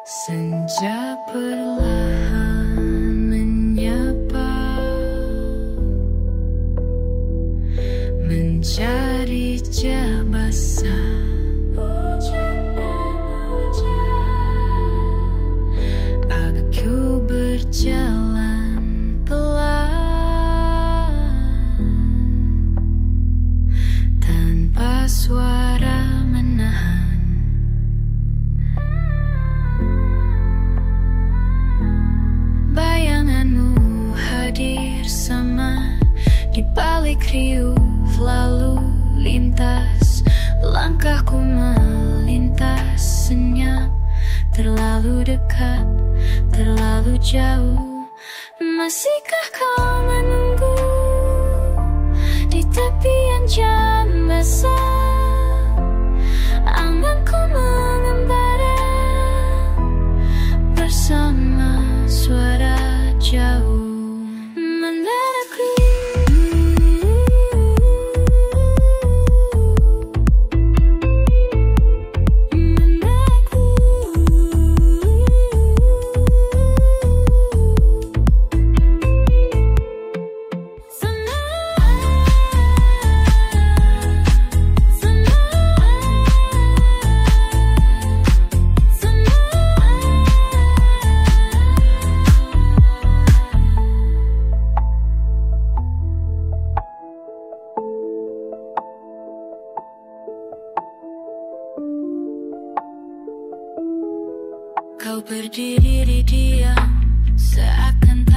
Senja perlahan menyapa, mencari jah basah. Aku berjalan pelan, tanpa suara menahan. Bayanganmu hadir sama di balik riuh lalu lintas. Langkahku melintas senyap, terlalu dekat, terlalu jauh. Masihkah kau menunggu di tepian jam basah? Anganku mengembara bersama suara jauh mendaratku. Kau berdiri diam, seakan